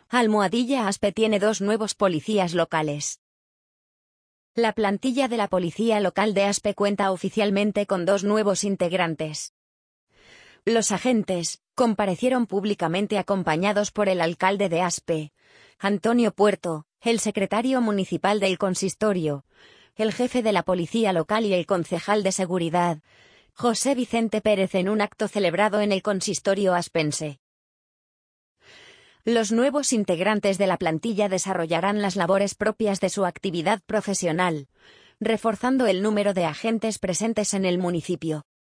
Almohadilla Aspe tiene 2 nuevos policías locales. La plantilla de la Policía Local de Aspe cuenta oficialmente con 2 nuevos integrantes. Los agentes comparecieron públicamente acompañados por el alcalde de Aspe, Antonio Puerto, el secretario municipal del consistorio, el jefe de la Policía Local y el concejal de Seguridad, José Vicente Pérez, en un acto celebrado en el consistorio aspense. Los nuevos integrantes de la plantilla desarrollarán las labores propias de su actividad profesional, reforzando el número de agentes presentes en el municipio.